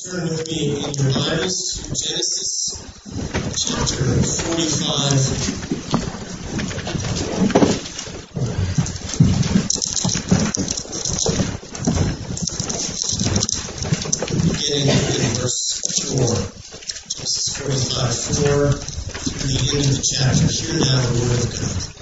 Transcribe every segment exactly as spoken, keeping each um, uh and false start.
Turn with me in your Bibles to Genesis chapter forty-five. Beginning in verse four. Genesis forty-five, four through the end of the chapter. Hear now the word of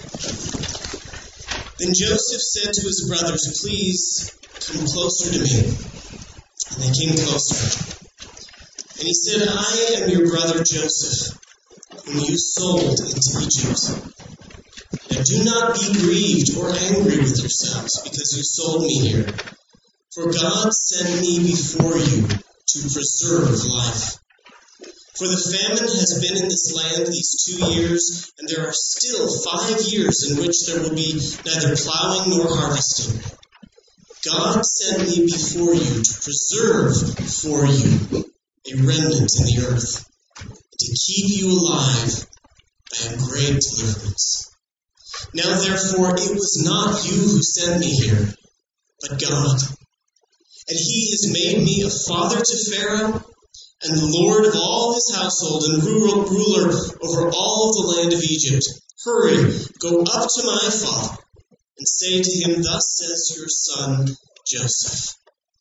God. Then Joseph said to his brothers, "Please come closer to me." And they came closer. And he said, "I am your brother Joseph, whom you sold into Egypt. Now do not be grieved or angry with yourselves because you sold me here. For God sent me before you to preserve life. For the famine has been in this land these two years, and there are still five years in which there will be neither plowing nor harvesting. God sent me before you to preserve for you a remnant in the earth, and to keep you alive by a great deliverance. Now therefore it was not you who sent me here, but God. And he has made me a father to Pharaoh, and the Lord of all his household, and ruler over all the land of Egypt. Hurry, go up to my father, and say to him, Thus says your son Joseph,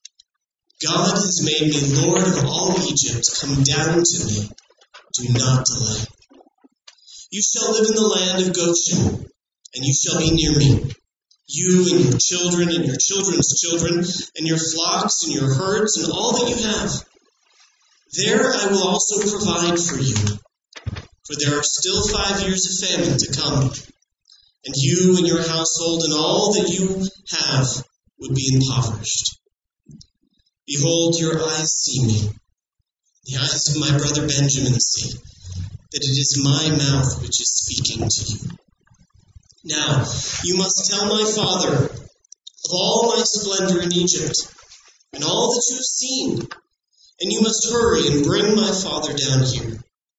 God has made me Lord of all Egypt. Come down to me. Do not delay. You shall live in the land of Goshen, and you shall be near me, you and your children and your children's children, and your flocks and your herds and all that you have. There I will also provide for you, for there are still five years of famine to come, and you and your household and all that you have would be impoverished. Behold, your eyes see me. The eyes of my brother Benjamin see that it is my mouth which is speaking to you. Now, you must tell my father of all my splendor in Egypt and all that you have seen, and you must hurry and bring my father down here.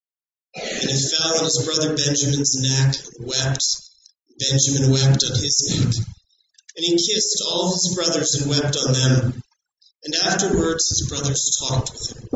And he fell on his brother Benjamin's neck and wept. Benjamin wept on his neck. And he kissed all his brothers and wept on them. And afterwards his brothers talked with him.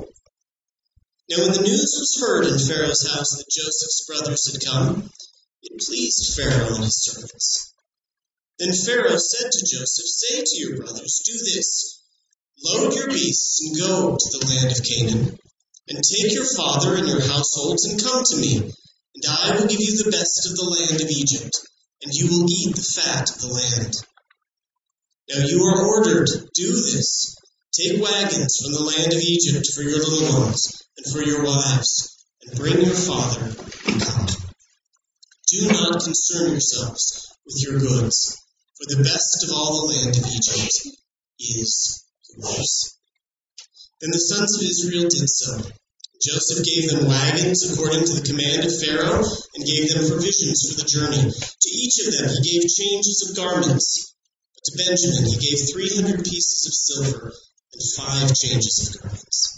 Now when the news was heard in Pharaoh's house that Joseph's brothers had come, it pleased Pharaoh and his servants. Then Pharaoh said to Joseph, Say to your brothers, Do this. Load your beasts and go to the land of Canaan, and take your father and your households and come to me, and I will give you the best of the land of Egypt, and you will eat the fat of the land. Now you are ordered, do this. Take wagons from the land of Egypt for your little ones and for your wives, and bring your father and come. Do not concern yourselves with your goods, for the best of all the land of Egypt is yours. Then the sons of Israel did so. Joseph gave them wagons according to the command of Pharaoh, and gave them provisions for the journey. To each of them he gave changes of garments. But to Benjamin he gave three hundred pieces of silver and five changes of garments.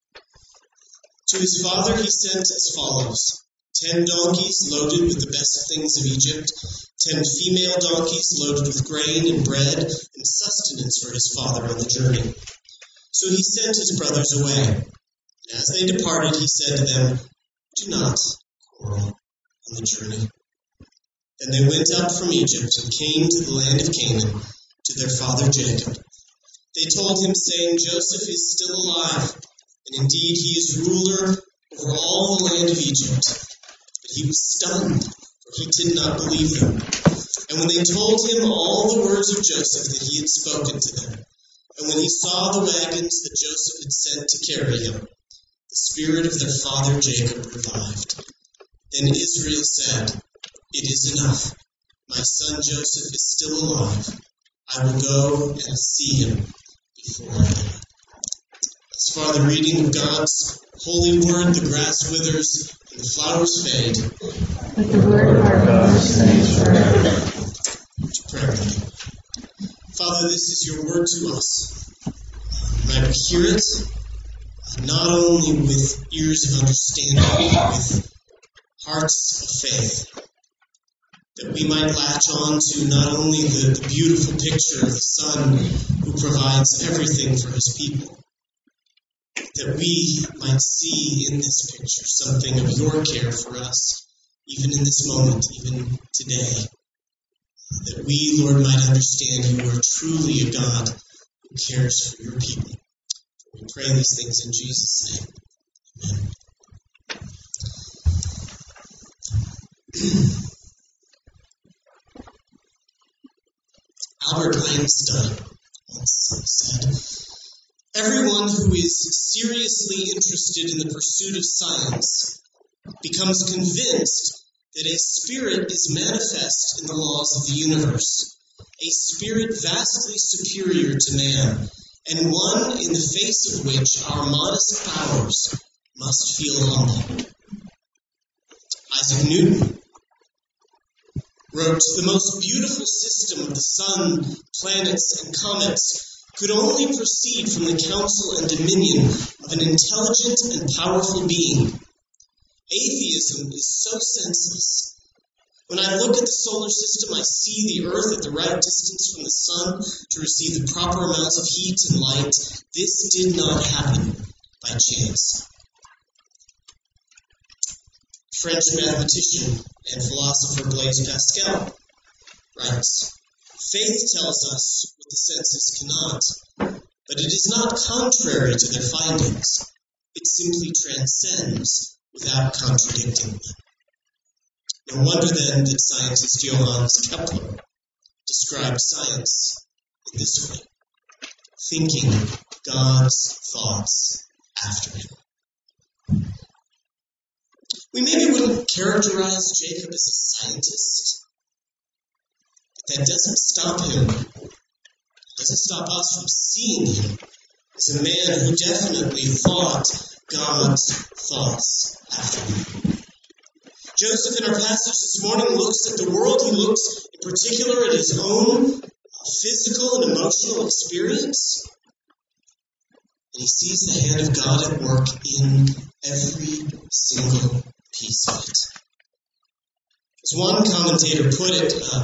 To his father he sent as follows: ten donkeys loaded with the best things of Egypt, ten female donkeys loaded with grain and bread and sustenance for his father on the journey. So he sent his brothers away. And as they departed, he said to them, Do not quarrel on the journey. Then they went up from Egypt and came to the land of Canaan, to their father Jacob. They told him, saying, Joseph is still alive, and indeed he is ruler over all the land of Egypt. But he was stunned, for he did not believe them. And when they told him all the words of Joseph that he had spoken to them, and when he saw the wagons that Joseph had sent to carry him, the spirit of their father Jacob revived. Then Israel said, It is enough. My son Joseph is still alive. I will go and see him before I die. As far the reading of God's holy word, the grass withers and the flowers fade. But the word of our God stands forever. To prayer. Father, this is your word to us. Might we hear it, not only with ears of understanding, but with hearts of faith, that we might latch on to not only the, the beautiful picture of the Son who provides everything for his people, that we might see in this picture something of your care for us, even in this moment, even today. That we, Lord, might understand you are truly a God who cares for your people. We pray these things in Jesus' name. Amen. Albert Einstein once said, "Everyone who is seriously interested in the pursuit of science becomes convinced that a spirit is manifest in the laws of the universe, a spirit vastly superior to man, and one in the face of which our modest powers must feel humble." Isaac Newton wrote, "The most beautiful system of the sun, planets, and comets could only proceed from the counsel and dominion of an intelligent and powerful being. Atheism is so senseless. When I look at the solar system, I see the Earth at the right distance from the sun to receive the proper amounts of heat and light. This did not happen by chance." French mathematician and philosopher Blaise Pascal writes, "Faith tells us what the senses cannot, but it is not contrary to their findings. It simply transcends without contradicting them." No wonder then that scientist Johannes Kepler described science in this way: thinking God's thoughts after him. We maybe wouldn't characterize Jacob as a scientist, but that doesn't stop him, doesn't stop us from seeing him as a man who definitely thought God's thoughts after him. Joseph in our passage this morning looks at the world. He looks in particular at his own physical and emotional experience, and he sees the hand of God at work in every single piece of it. As one commentator put it, uh,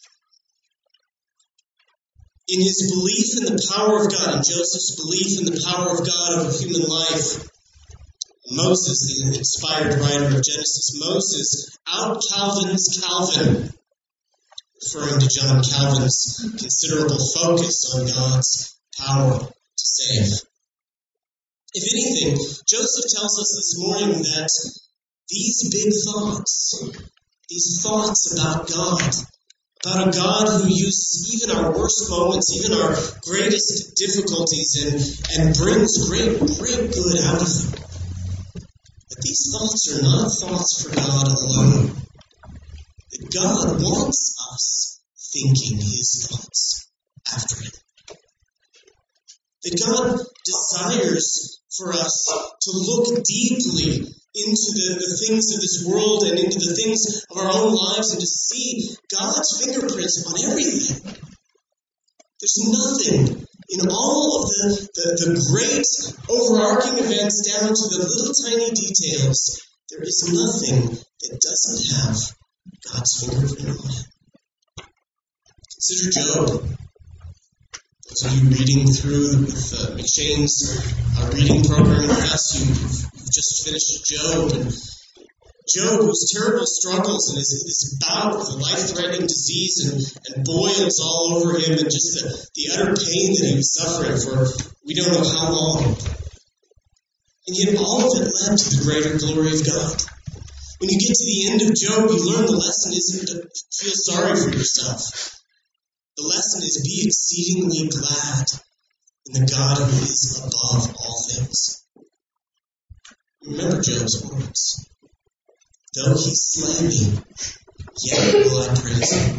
in his belief in the power of God, in Joseph's belief in the power of God over human life, Moses, the inspired writer of Genesis, Moses out-Calvins Calvin, referring to John Calvin's considerable focus on God's power to save. If anything, Joseph tells us this morning that these big thoughts, these thoughts about God, about a God who uses even our worst moments, even our greatest difficulties, and, and brings great, great good out of them, that these thoughts are not thoughts for God alone. That God wants us thinking His thoughts after Him. That God desires for us to look deeply into the, the things of this world and into the things of our own lives and to see God's fingerprints on everything. There's nothing in all of the, the, the great overarching events down to the little tiny details. There is nothing that doesn't have God's fingerprint on it. Consider Job. Those of you reading through with uh, McShane's uh, reading program with us, you, you've, you've just finished Job. And Job, whose terrible struggles and his, his bout with a life-threatening disease and, and boils all over him and just the, the utter pain that he was suffering for we don't know how long. And yet all of it led to the greater glory of God. When you get to the end of Job, you learn the lesson isn't to feel sorry for yourself. The lesson is be exceedingly glad in the God who is above all things. Remember Job's words. Though he slay me, yet will I praise him.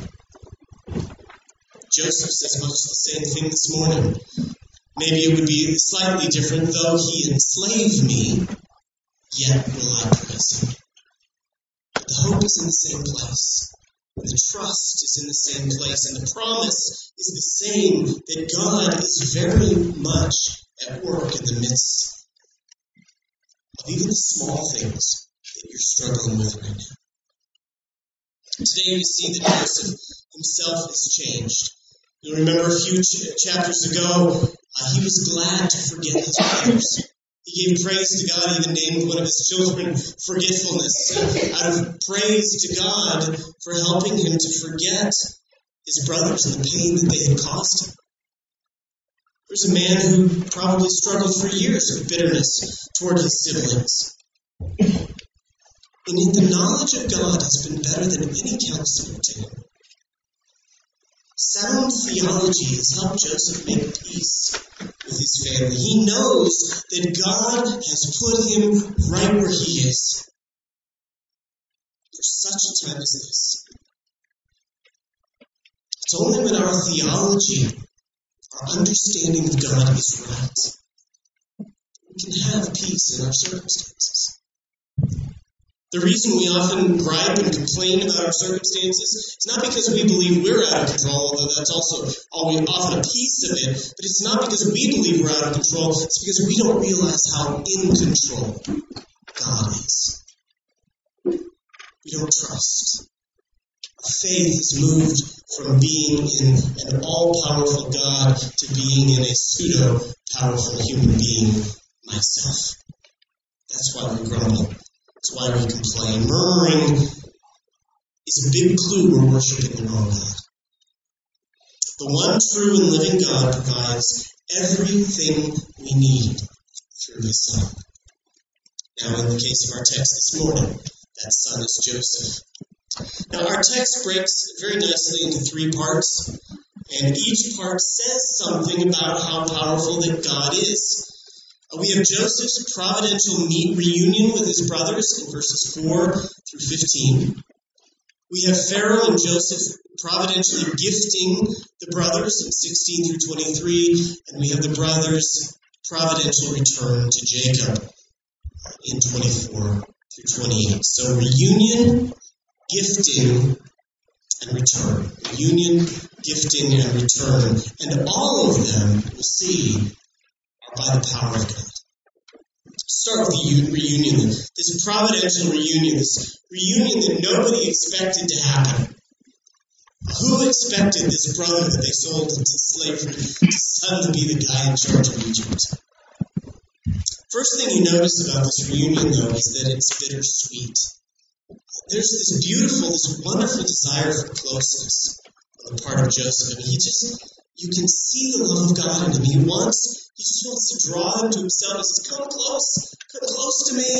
Joseph says much the same thing this morning. Maybe it would be slightly different. Though he enslave me, yet will I praise him. The hope is in the same place. The trust is in the same place, and the promise is the same, that God is very much at work in the midst of even the small things that you're struggling with right now. Today we see that Joseph himself has changed. You'll remember a few ch- chapters ago, uh, he was glad to forget his brothers. He gave praise to God, even named one of his children Forgetfulness, out of praise to God for helping him to forget his brothers and the pain that they had caused him. There's a man who probably struggled for years with bitterness toward his siblings. And yet the knowledge of God has been better than any counselor to him. Sound theology has helped Joseph make peace with his family. He knows that God has put him right where he is for such a time as this. It's only when our theology, our understanding of God is right, we can have peace in our circumstances. The reason we often gripe and complain about our circumstances is not because we believe we're out of control, although that's also always often a piece of it, but it's not because we believe we're out of control, it's because we don't realize how in control God is. We don't trust. Faith has moved from being in an all-powerful God to being in a pseudo-powerful human being, myself. That's why we grumble. That's why we complain. Murmuring is a big clue we're worshiping the wrong God. The one true and living God provides everything we need through his Son. Now, in the case of our text this morning, that Son is Joseph. Now, our text breaks very nicely into three parts, and each part says something about how powerful that God is. We have Joseph's providential meet reunion with his brothers in verses four through fifteen. We have Pharaoh and Joseph providentially gifting the brothers in sixteen through twenty-three, and we have the brothers' providential return to Jacob in twenty-four through twenty-eight. So reunion, gifting, and return. Reunion, gifting, and return. And all of them, we'll see, by the power of God. Start with the reunion. This providential reunion, this reunion that nobody expected to happen. Who expected this brother that they sold into slavery to suddenly be the guy in charge of Egypt? First thing you notice about this reunion, though, is that it's bittersweet. There's this beautiful, this wonderful desire for closeness on the part of Joseph. I mean, he just, you can see the love of God in him. He wants He just wants to draw them to himself. He says, come close, come close to me.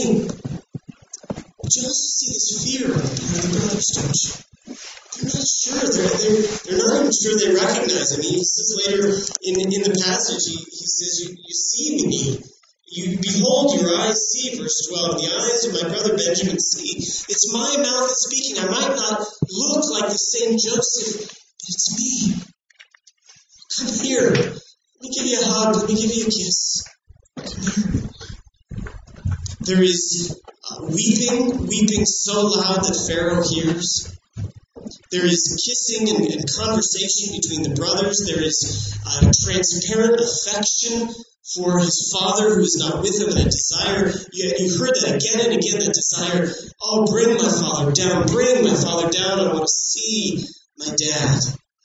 But you also see this fear on the part of the brothers, don't you? They're not sure. They're, they're, they're not even sure they recognize him. He says later in, in the passage, he, he says, you, you see me. You behold, your eyes see, verse twelve. The eyes of my brother Benjamin see. It's my mouth that's speaking. I might not look like the same Joseph, but it's me. Come here. Let me give you a hug. Let me give you a kiss. Come here. There is uh, weeping, weeping so loud that Pharaoh hears. There is kissing and, and conversation between the brothers. There is uh, transparent affection for his father who is not with him, and a desire. You, you heard that again and again, that desire. Oh, bring my father down. Bring my father down. I want to see my dad.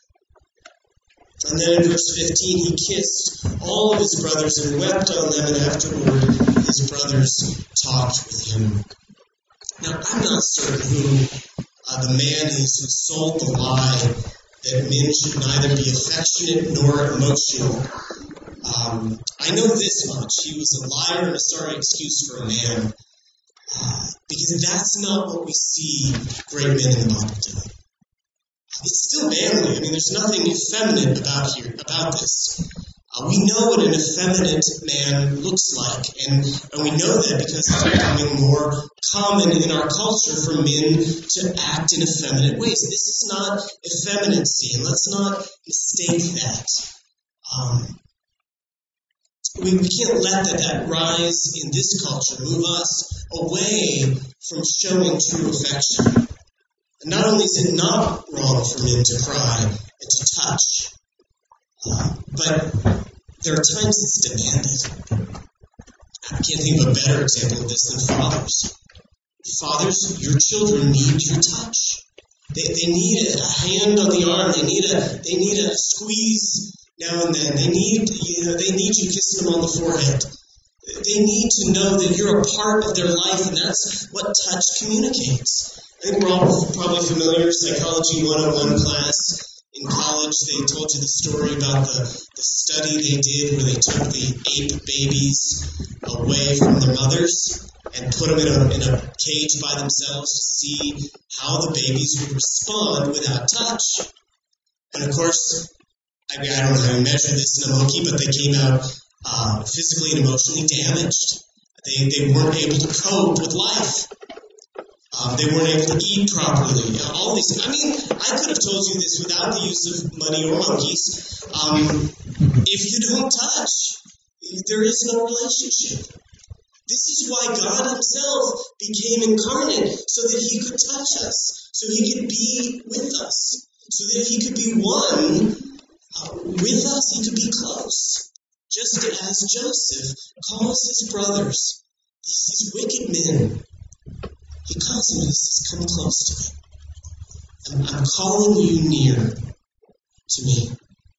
And then in verse fifteen, he kissed all of his brothers and wept on them, and afterward his brothers talked with him. Now, I'm not certain who uh, the man is who sold the lie that men should neither be affectionate nor emotional. Um, I know this much. He was a liar and a sorry excuse for a man. Uh, because that's not what we see great men in the Bible doing. It's still manly. I mean, there's nothing effeminate about here, about this. Uh, we know what an effeminate man looks like, and, and we know that because it's becoming more common in our culture for men to act in effeminate ways. This is not effeminacy, and let's not mistake that. Um, we, we can't let that, that rise in this culture move us away from showing true affection. And not only is it not wrong for men to cry and to touch, uh, but there are times it's demanded. I can't think of a better example of this than fathers. Fathers, your children need your touch. They, they need a hand on the arm. They need a they need a squeeze now and then. They need you know they need you kissing them on the forehead. they need to know that you're a part of their life, and that's what touch communicates. I think we're all probably familiar, Psychology one oh one class. In college, they told you the story about the, the study they did where they took the ape babies away from their mothers and put them in a, in a cage by themselves to see how the babies would respond without touch. And of course, I mean, I don't know how you measure this in a monkey, but they came out uh, physically and emotionally damaged. They, they weren't able to cope with life. Um, they weren't able to eat properly. You know, all these. I mean, I could have told you this without the use of money or monkeys. Um, if you don't touch, there is no relationship. This is why God Himself became incarnate, so that He could touch us, so He could be with us, so that He could be one uh, with us. He could be close, just as Joseph calls his brothers, these, these wicked men. He calls them and says, "Come close to me. I'm, I'm calling you near to me."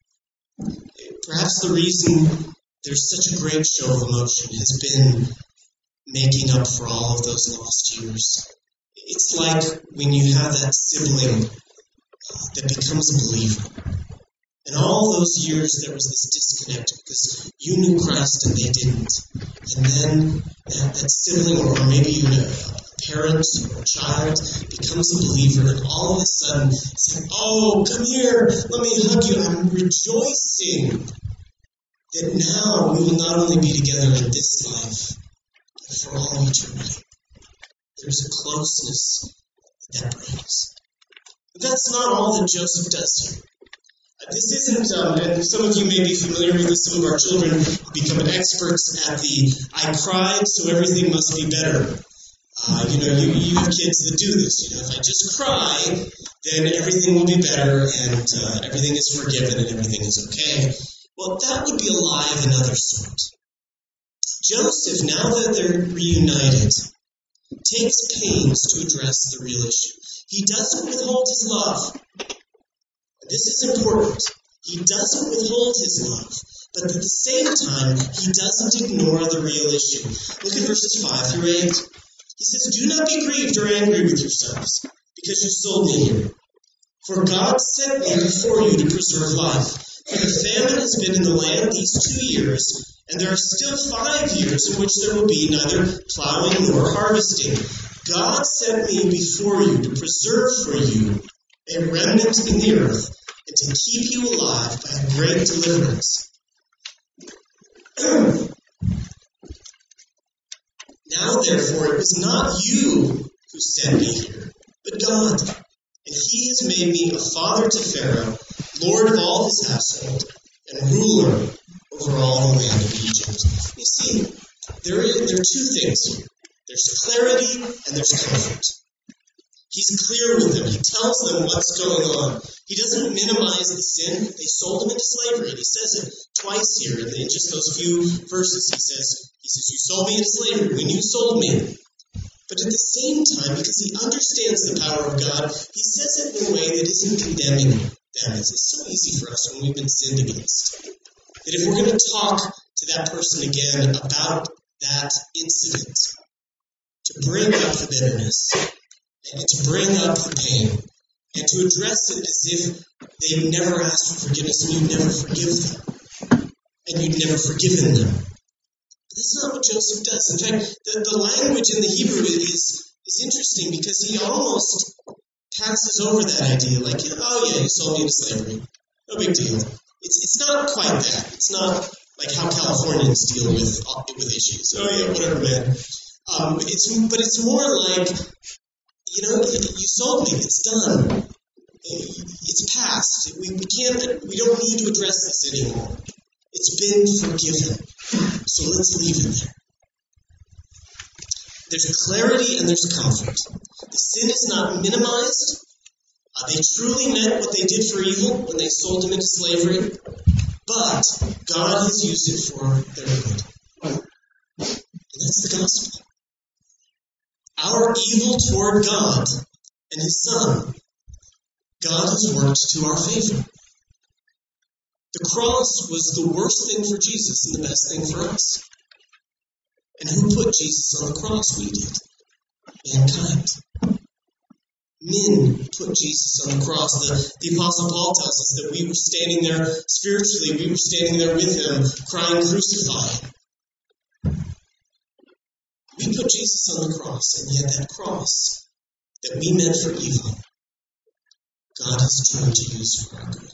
Perhaps the reason there's such a great show of emotion has been making up for all of those lost years. It's like when you have that sibling uh, that becomes a believer. And all those years there was this disconnect because you knew Christ and they didn't. And then that, that sibling, or maybe even a, a parent or a child, becomes a believer, and all of a sudden it's like, "Oh, come here, let me hug you." I'm rejoicing that now we will not only be together in this life, but for all eternity. There's a closeness that that brings. But that's not all that Joseph does here. This isn't, um, and some of you may be familiar with this, some of our children become experts at the "I cried, so everything must be better." Uh, you know, you, you have kids that do this. You know, if I just cry, then everything will be better, and uh, everything is forgiven, and everything is okay. Well, that would be a lie of another sort. Joseph, now that they're reunited, takes pains to address the real issue. He doesn't withhold his love. This is important. He doesn't withhold his love, but at the same time, he doesn't ignore the real issue. Look at verses five through eight. He says, "Do not be grieved or angry with yourselves, because you sold me here. For God sent me before you to preserve life. For the famine has been in the land these two years, and there are still five years in which there will be neither plowing nor harvesting. God sent me before you to preserve for you a remnant in the earth, and to keep you alive by a great deliverance. Now, therefore, it was not you who sent me here, but God. And He has made me a father to Pharaoh, lord of all his household, and ruler over all the land of Egypt." You see, there, is, there are two things here. There's clarity and there's comfort. He's clear with them. He tells them what's going on. He doesn't minimize the sin. They sold him into slavery. And he says it twice here in just those few verses. He says, he says, "You sold me into slavery when you sold me." But at the same time, because he understands the power of God, he says it in a way that isn't condemning them. It's so easy for us when we've been sinned against. That if we're going to talk to that person again about that incident, to bring up the bitterness, and to bring up the pain, and to address it as if they've never asked for forgiveness and you'd never forgive them, and you'd never forgiven them. But that's not what Joseph does. In fact, the, the language in the Hebrew is, is interesting because he almost passes over that idea, like, "Oh yeah, you sold me into slavery. No big deal." It's it's not quite that. It's not like how Californians deal with with issues. "Oh yeah, whatever, man." Um, it's but it's more like, you know, you sold me. It's done. It's past. We, we can't. We don't need to address this anymore. It's been forgiven. So let's leave it there. There's clarity and there's comfort. The sin is not minimized. Uh, they truly meant what they did for evil when they sold him into slavery, but God has used it for their good. And that's the gospel. Our evil toward God and His Son, God has worked to our favor. The cross was the worst thing for Jesus and the best thing for us. And who put Jesus on the cross? We did. Mankind. Men put Jesus on the cross. The, the Apostle Paul tells us that we were standing there spiritually, we were standing there with him, crying, "Crucify." We put Jesus on the cross, and yet that cross that we meant for evil, God has turned to use for our good.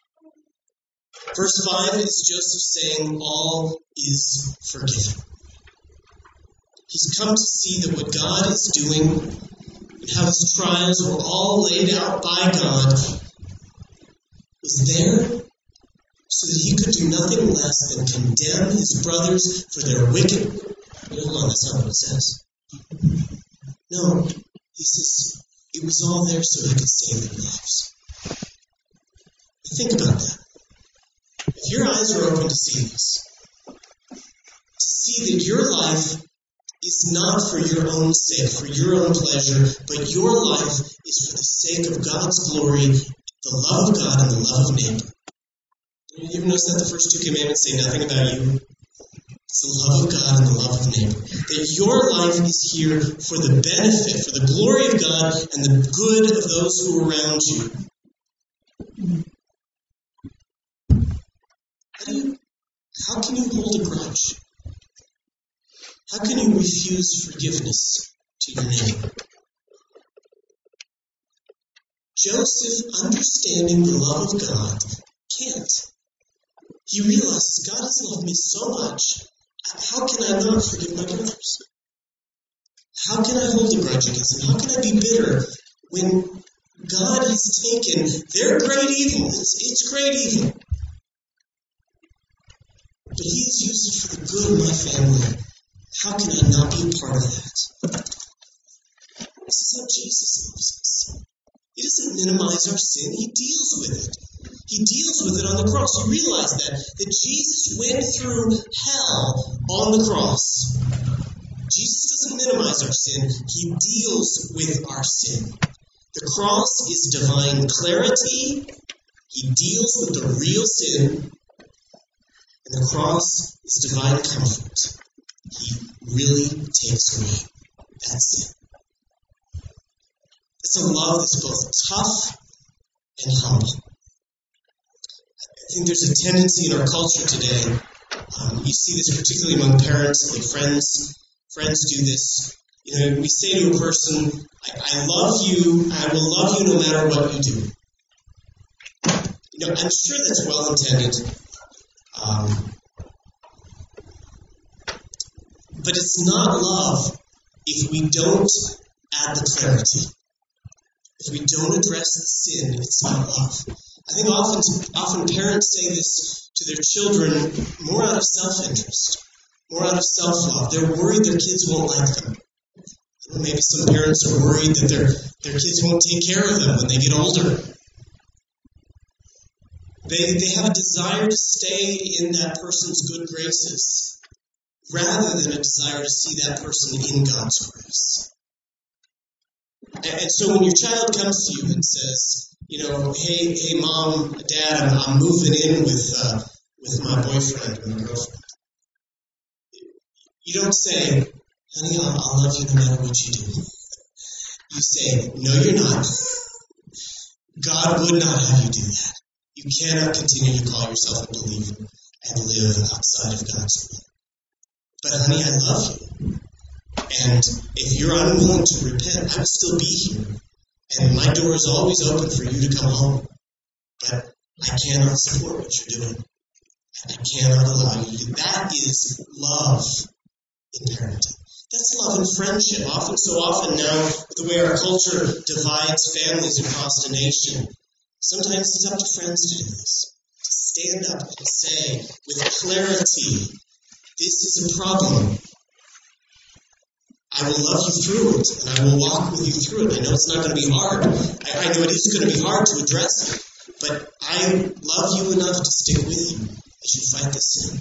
Verse five is Joseph saying, all is forgiven. He's come to see that what God is doing and how his trials were all laid out by God was there so that he could do nothing less than condemn his brothers for their wicked. Hold on, that's not what it says. No, he says it was all there so he could save their lives. Think about that. If your eyes are open to see this, to see that your life is not for your own sake, for your own pleasure, but your life is for the sake of God's glory, the love of God, and the love of neighbor. You ever notice that the first two commandments say nothing about you? It's the love of God and the love of neighbor. That your life is here for the benefit, for the glory of God and the good of those who are around you. How, do you, how can you hold a grudge? How can you refuse forgiveness to your neighbor? Joseph, understanding the love of God, can't. He realizes God has loved me so much. How can I not forgive my brothers? How can I hold a grudge against them? How can I be bitter when God has taken their great evil? It's, it's great evil. But he has used it for the good of my family. How can I not be a part of that? This is how Jesus loves us. He doesn't minimize our sin. He deals with it. He deals with it on the cross. You realize that, that Jesus went through hell on the cross. Jesus doesn't minimize our sin. He deals with our sin. The cross is divine clarity. He deals with the real sin. And the cross is divine comfort. He really takes away that sin. It's a love that's both tough and humble. I think there's a tendency in our culture today, um, you see this particularly among parents, like friends, friends do this. You know, we say to a person, I, I love you, I will love you no matter what you do. You know, I'm sure that's well intended. Um, but it's not love if we don't add the clarity. If we don't address the sin, it's not love. I think often, often parents say this to their children more out of self-interest, more out of self-love. They're worried their kids won't like them. Or maybe some parents are worried that their, their kids won't take care of them when they get older. They, they have a desire to stay in that person's good graces rather than a desire to see that person in God's grace. And, and so when your child comes to you and says, you know, hey, hey, mom, dad, I'm, I'm moving in with uh, with my boyfriend or my girlfriend. You don't say, honey, I'll, I'll love you no matter what you do. You say, no, you're not. God would not have you do that. You cannot continue to call yourself a believer and live outside of God's will. But honey, I love you. And if you're unwilling to repent, I will still be here. And my door is always open for you to come home. But I cannot support what you're doing. I cannot allow you to do that. Is love in parenting. That's love in friendship. Often, so often now, the way our culture divides families across the nation, sometimes it's up to friends to do this. To stand up and say with clarity, this is a problem. I will love you through it, and I will walk with you through it. I know it's not going to be hard. I, I know it is going to be hard to address it, but I love you enough to stick with you as you fight this sin.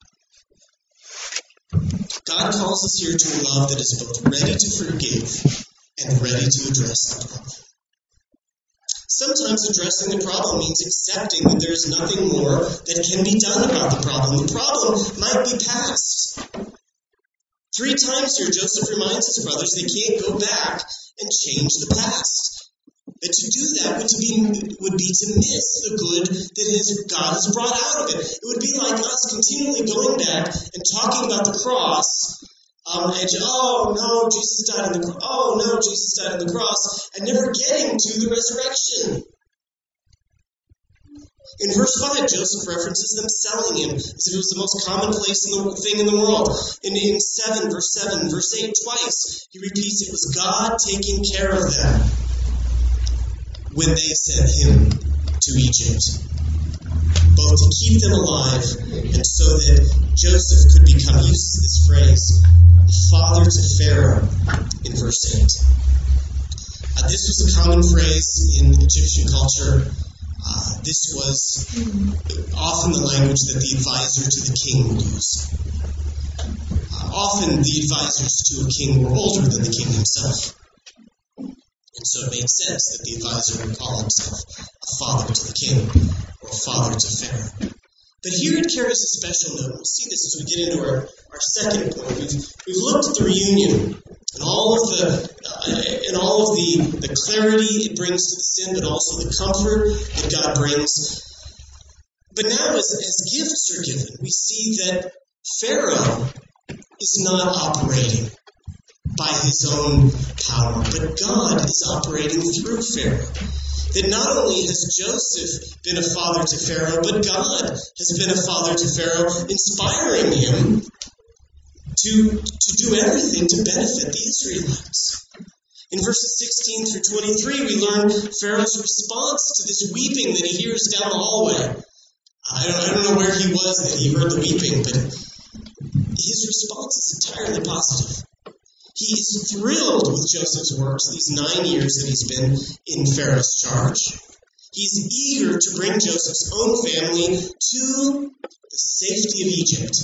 God calls us here to a love that is both ready to forgive and ready to address the problem. Sometimes addressing the problem means accepting that there is nothing more that can be done about the problem. The problem might be past. Three times here, Joseph reminds his brothers they can't go back and change the past. That to do that would, to be, would be to miss the good that his God has brought out of it. It would be like us continually going back and talking about the cross, um, and oh no, Jesus died on the cross. Oh no, Jesus died on the cross, and never getting to the resurrection. In verse five, Joseph references them selling him as if it was the most commonplace thing in the world. In, in seven, verse seven, verse eight, twice, he repeats it was God taking care of them when they sent him to Egypt, both to keep them alive and so that Joseph could become, he uses this phrase, father to Pharaoh in verse eight. Uh, this was a common phrase in Egyptian culture. Uh, this was often the language that the advisor to the king would use. Uh, often the advisors to a king were older than the king himself. And so it made sense that the advisor would call himself a father to the king or a father to Pharaoh. But here it carries a special note. We'll see this as we get into our, our second point. We've, we've looked at the reunion and all of the uh, and all of the, the clarity it brings to the sin, but also the comfort that God brings. But now as, as gifts are given, we see that Pharaoh is not operating by his own power, but God is operating through Pharaoh. That not only has Joseph been a father to Pharaoh, but God has been a father to Pharaoh, inspiring him to, to do everything to benefit the Israelites. In verses sixteen through twenty-three, we learn Pharaoh's response to this weeping that he hears down the hallway. I don't, I don't know where he was that he heard the weeping, but his response is entirely positive. He is thrilled with Joseph's works these nine years that he's been in Pharaoh's charge. He's eager to bring Joseph's own family to the safety of Egypt.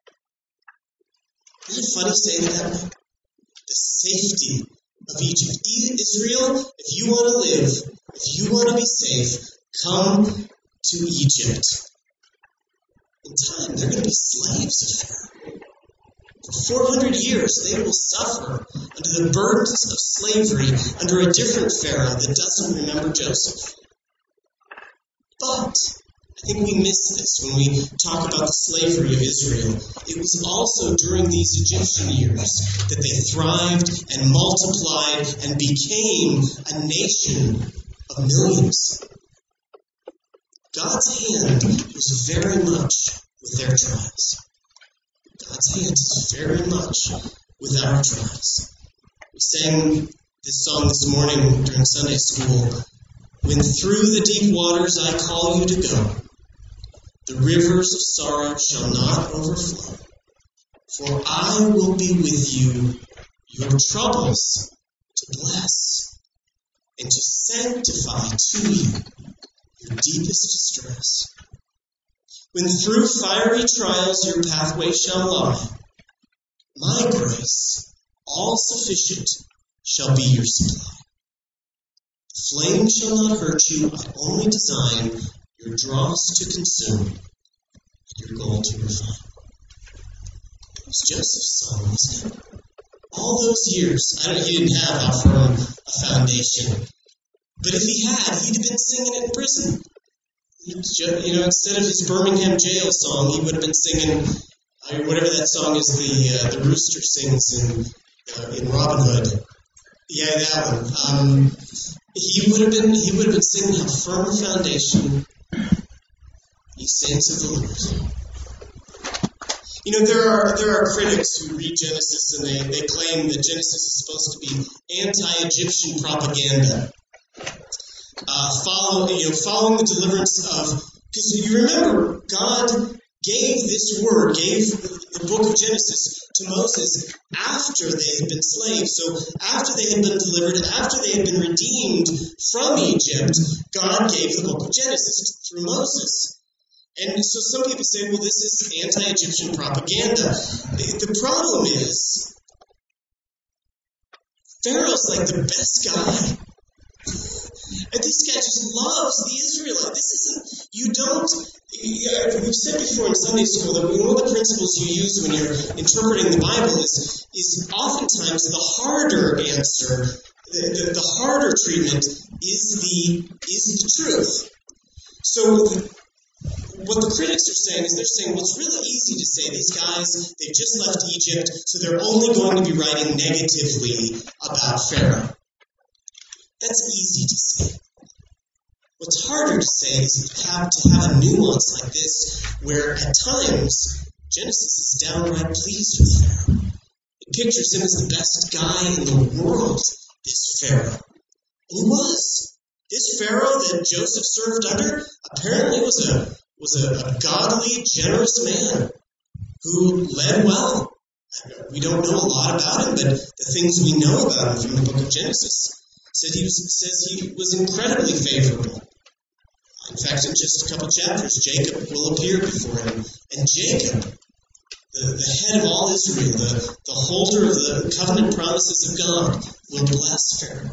Isn't it funny saying it that way? The safety of Egypt. Israel, if you want to live, if you want to be safe, come to Egypt. In time, they're going to be slaves of Pharaoh. For four hundred years, they will suffer under the burdens of slavery under a different Pharaoh that doesn't remember Joseph. But I think we miss this when we talk about the slavery of Israel. It was also during these Egyptian years that they thrived and multiplied and became a nation of millions. God's hand was very much with their trials. God's hand is very much with our trials. We sang this song this morning during Sunday school. When through the deep waters I call you to go, the rivers of sorrow shall not overflow. For I will be with you, your troubles to bless, and to sanctify to you your deepest distress. When through fiery trials your pathway shall lie, my grace, all sufficient, shall be your supply. The flame shall not hurt you, I only design your dross to consume, your gold to refine. It was Joseph's song, wasn't it? All those years, I don't, he didn't have how firm a foundation. But if he had, he'd have been singing it in prison. You know, instead of his Birmingham jail song, he would have been singing uh, whatever that song is the uh, the rooster sings in uh, in Robin Hood. Yeah, that one. Um, he would have been he would have been singing how firm a foundation, ye saints of the Lord. You know, there are there are critics who read Genesis and they, they claim that Genesis is supposed to be anti-Egyptian propaganda. Uh, follow, you know, following the deliverance of, because you remember, God gave this word, gave the book of Genesis to Moses after they had been slaves. So after they had been delivered, after they had been redeemed from Egypt, God gave the book of Genesis through Moses. And so some people say, well, this is anti-Egyptian propaganda. The problem is, Pharaoh's like the best guy. And this guy just loves the Israelites. This isn't, you don't, yeah, we've said before in Sunday school that one of the principles you use when you're interpreting the Bible is, is oftentimes the harder answer, the, the, the harder treatment is the, is the truth. So what the critics are saying is they're saying, well, it's really easy to say these guys, they've just left Egypt, so they're only going to be writing negatively about Pharaoh. That's easy to say. What's harder to say is to have, to have a nuance like this, where at times Genesis is downright pleased with Pharaoh. It pictures him as the best guy in the world, this Pharaoh. And he was. This Pharaoh that Joseph served under apparently was a was a, a godly, generous man who led well. We don't know a lot about him, but the things we know about him from the book of Genesis said he was, says he was incredibly favorable. In fact, in just a couple chapters, Jacob will appear before him. And Jacob, the, the head of all Israel, the, the holder of the covenant promises of God, will bless Pharaoh.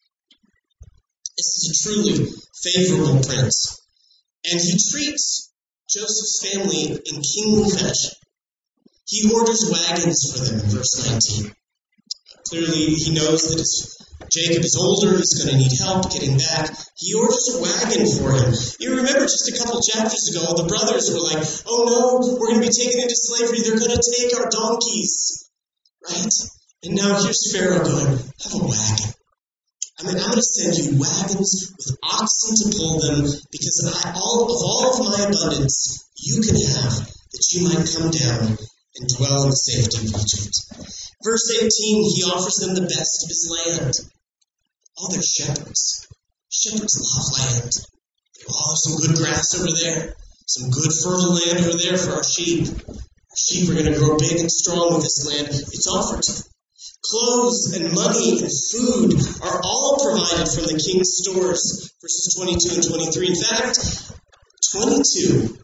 This is a truly favorable prince. And he treats Joseph's family in kingly fashion. He orders wagons for them in verse nineteen. Clearly, he knows that his Jacob is older, he's going to need help getting back. He orders a wagon for him. You remember just a couple chapters ago, the brothers were like, oh no, we're going to be taken into slavery, they're going to take our donkeys. Right? And now here's Pharaoh going, have a wagon. I mean, I'm going to send you wagons with oxen to pull them, because I, all, of all of my abundance you can have, that you might come down and dwell in the safety of Egypt. Verse eighteen, he offers them the best of his land. Oh, they're shepherds. Shepherds love land. Oh, there's some good grass over there. Some good fertile land over there for our sheep. Our sheep are going to grow big and strong with this land. It's offered to them. Clothes and money and food are all provided from the king's stores. Verses twenty-two and twenty-three. In fact, twenty-two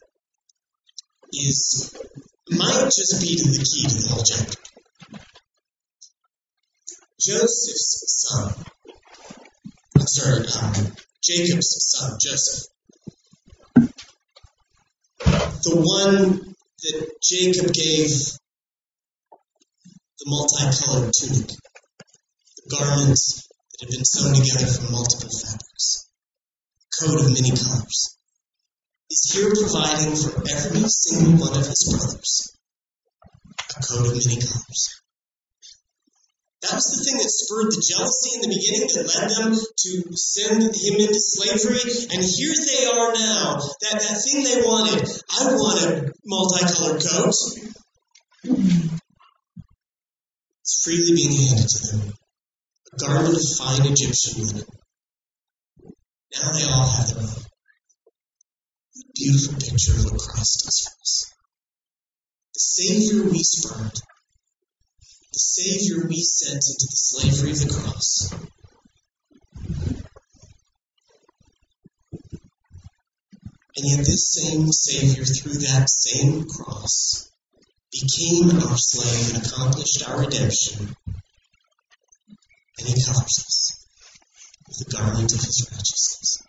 is might just be the key to the whole chapter. Joseph's son, I'm sorry, um, Jacob's son, Joseph, the one that Jacob gave the multicolored tunic, the garments that had been sewn together from multiple fabrics, a coat of many colors, is here providing for every single one of his brothers a coat of many colors. That was the thing that spurred the jealousy in the beginning that led them to send him into slavery. And here they are now. That, that thing they wanted. I want a multicolored coat. It's freely being handed to them. A garment of fine Egyptian linen. Now they all have their own. A beautiful picture of what Christ does for us. The Savior we spurned. The Savior we sent into the slavery of the cross. And yet this same Savior, through that same cross, became our slave and accomplished our redemption. And he covers us with the garment of his righteousness.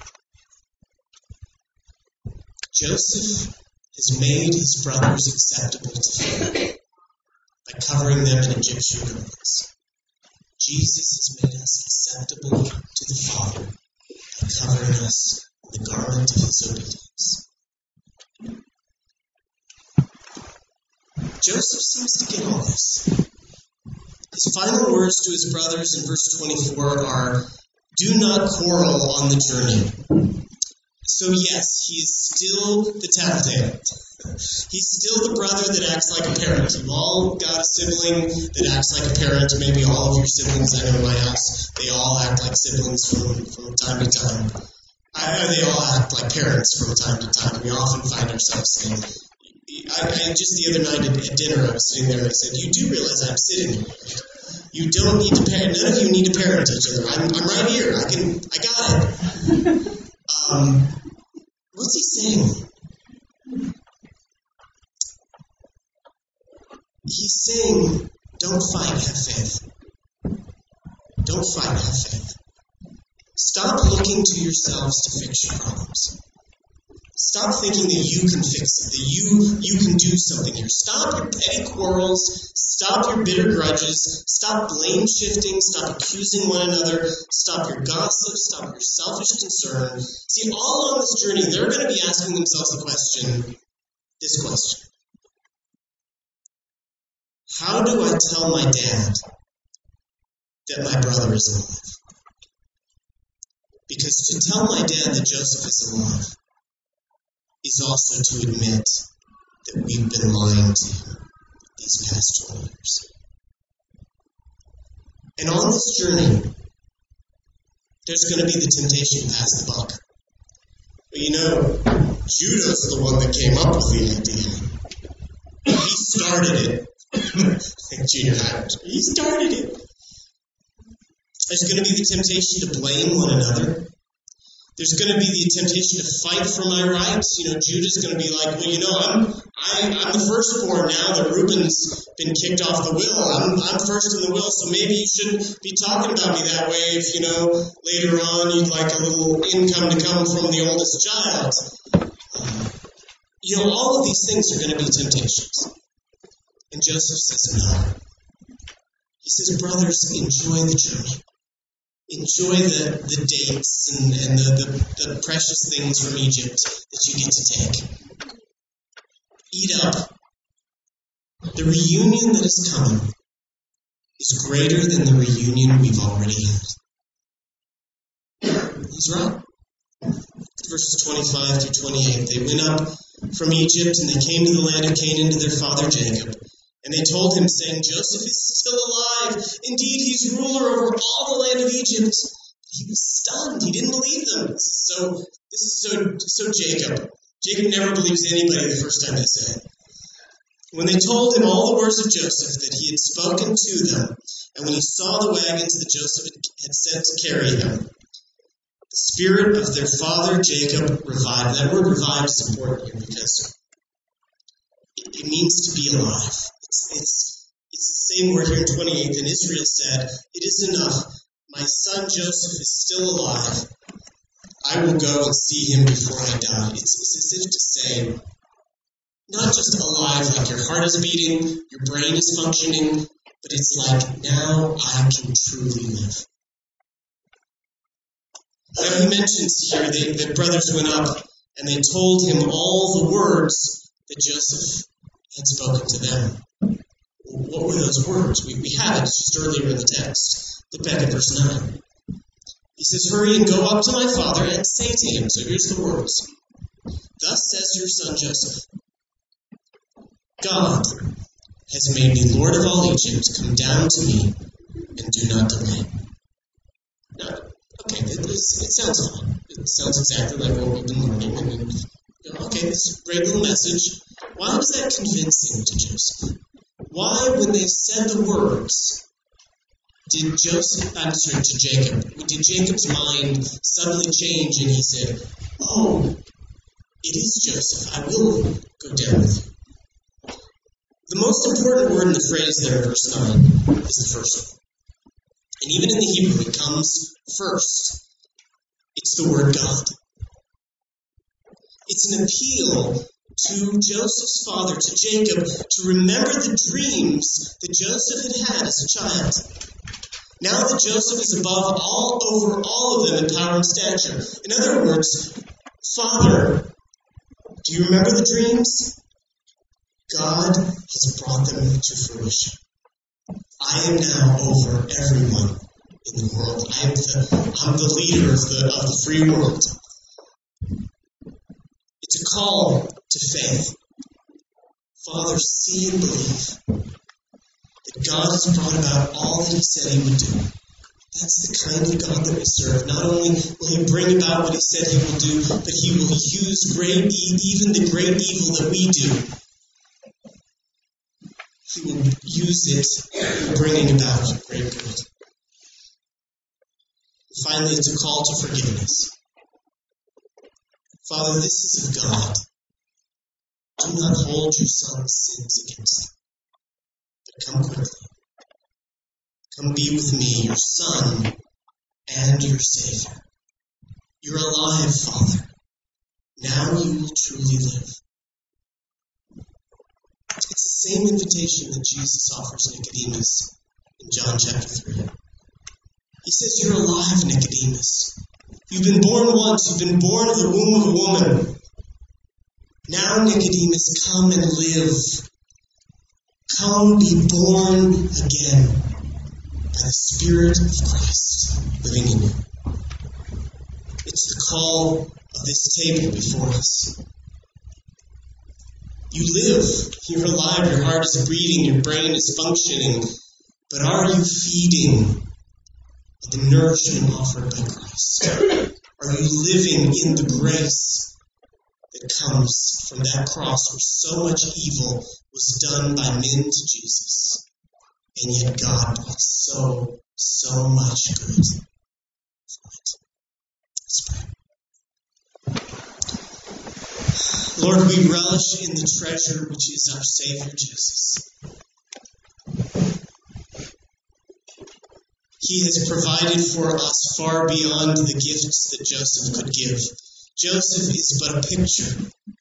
Joseph has made his brothers acceptable to Pharaoh by covering them in Egyptian garments. Jesus has made us acceptable to the Father by covering us in the garment of his obedience. Joseph seems to get all this. His final words to his brothers in verse twenty-four are, "Do not quarrel on the journey." So yes, he is still the tattletale. He's still the brother that acts like a parent. You've all got a sibling that acts like a parent. Maybe all of your siblings, I know in my house, they all act like siblings from, from time to time. I, they all act like parents from time to time. We often find ourselves saying, I, I just the other night at, at dinner, I was sitting there and I said, you do realize I'm sitting here, right? You don't need to parent. None of you need to parent each other. I'm, I'm right here. I can. I got it. Um, what's he saying? He's saying, don't fight, have faith. Don't fight, have faith. Stop looking to yourselves to fix your problems. Stop thinking that you can fix it, that you, you can do something here. Stop your petty quarrels. Stop your bitter grudges. Stop blame shifting. Stop accusing one another. Stop your gossip. Stop your selfish concern. See, all along this journey, they're going to be asking themselves the question, this question. How do I tell my dad that my brother is alive? Because to tell my dad that Joseph is alive is also to admit that we've been lying to him these past twenty years. And on this journey, there's going to be the temptation to pass the buck. But you know, Judah's the one that came up with the idea. He started it. Junior high. He started it. There's going to be the temptation to blame one another. There's going to be the temptation to fight for my rights. You know, Judah's going to be like, well, you know, I'm I, I'm the firstborn now that Reuben's been kicked off the will. I'm, I'm first in the will, so maybe you shouldn't be talking about me that way if, you know, later on you'd like a little income to come from the oldest child. Uh, you know, all of these things are going to be temptations. And Joseph says no. He says, brothers, enjoy the journey. Enjoy the, the dates and, and the, the, the precious things from Egypt that you get to take. Eat up. The reunion that is coming is greater than the reunion we've already had. He's right. Verses twenty-five through twenty-eight. They went up from Egypt and they came to the land of Canaan to their father Jacob. And they told him, saying, Joseph is still alive. Indeed, he's ruler over all the land of Egypt. He was stunned. He didn't believe them. This is so, this is so, so Jacob. Jacob never believes anybody the first time they say it. When they told him all the words of Joseph that he had spoken to them, and when he saw the wagons that Joseph had sent to carry them, the spirit of their father Jacob revived. That word revived is important here because it means to be alive. It's, it's, it's the same word here in twenty-eight. And Israel said, it is enough. My son Joseph is still alive. I will go and see him before I die. It's, it's as if to say, not just alive, like your heart is beating, your brain is functioning, but it's like, now I can truly live. Now he mentions here that the brothers went up and they told him all the words that Joseph had spoken to them. What were those words? We, we have it just earlier in the text. Look back at verse nine. He says, hurry and go up to my father and say to him. So here's the words. Thus says your son Joseph, God has made me Lord of all Egypt. Come down to me and do not delay. Now, okay, it, it sounds fine. It sounds exactly like what we've been learning. And then, you know, okay, this is a great little message. Why was that convincing to Joseph? Why, when they said the words, did Joseph, I'm sorry, to Jacob, did Jacob's mind suddenly change and he said, oh, it is Joseph, I will go down with you. The most important word in the phrase there, verse nine, is the first one. And even in the Hebrew, it comes first. It's the word God. It's an appeal to Joseph's father, to Jacob, to remember the dreams that Joseph had had as a child. Now that Joseph is above all, over all of them in power and stature. In other words, Father, do you remember the dreams? God has brought them to fruition. I am now over everyone in the world. I am the, I'm the leader of the, of the free world. It's a call to faith. Father, see and believe that God has brought about all that he said he would do. That's the kind of God that we serve. Not only will he bring about what he said he will do, but he will use great, even the great evil that we do. He will use it in bringing about great good. And finally, it's a call to forgiveness. Father, this is of God. Do not hold your son's sins against him, but come quickly. Come be with me, your son and your Savior. You're alive, Father. Now you will truly live. It's the same invitation that Jesus offers Nicodemus in John chapter three. He says, you're alive, Nicodemus. You've been born once. You've been born of the womb of a woman. Now, Nicodemus, come and live. Come be born again by the Spirit of Christ living in you. It's the call of this table before us. You live. You're alive. Your heart is beating. Your brain is functioning. But are you feeding the nourishment offered by Christ? Are you living in the grace that comes from that cross where so much evil was done by men to Jesus, and yet God brought so, so much good from it? Let's pray. Lord, we relish in the treasure which is our Savior Jesus. He has provided for us far beyond the gifts that Joseph could give. Joseph is but a picture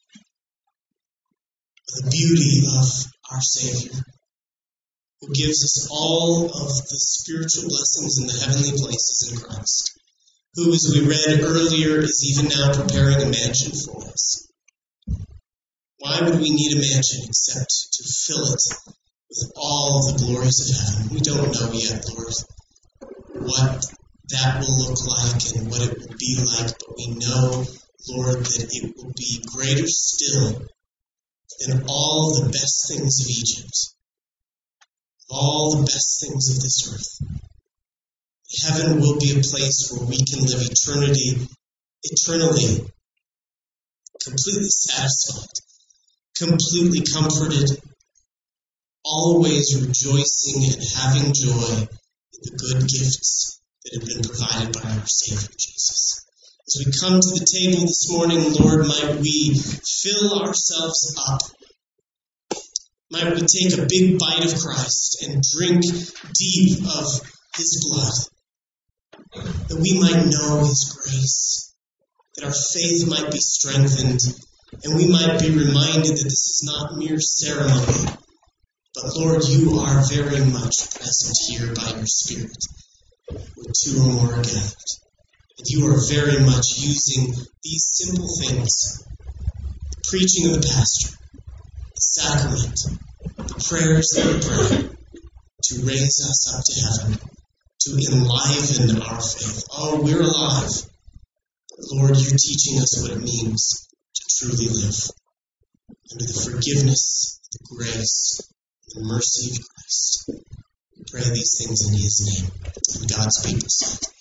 of the beauty of our Savior, who gives us all of the spiritual blessings in the heavenly places in Christ, who, as we read earlier, is even now preparing a mansion for us. Why would we need a mansion except to fill it with all the glories of heaven? We don't know yet, Lord, what that will look like and what it will be like, but we know, Lord, that it will be greater still than all the best things of Egypt, all the best things of this earth. Heaven will be a place where we can live eternity, eternally, completely satisfied, completely comforted, always rejoicing and having joy in the good gifts that have been provided by our Savior Jesus. As we come to the table this morning, Lord, might we fill ourselves up. Might we take a big bite of Christ and drink deep of His blood, that we might know His grace, that our faith might be strengthened, and we might be reminded that this is not mere ceremony, but Lord, you are very much present here by your Spirit, where two or more are gathered. And you are very much using these simple things, the preaching of the pastor, the sacrament, the prayers that we pray, to raise us up to heaven, to enliven our faith. Oh, we're alive. But Lord, you're teaching us what it means to truly live under the forgiveness, the grace, the mercy of Christ. We pray these things in His name. And God's people say.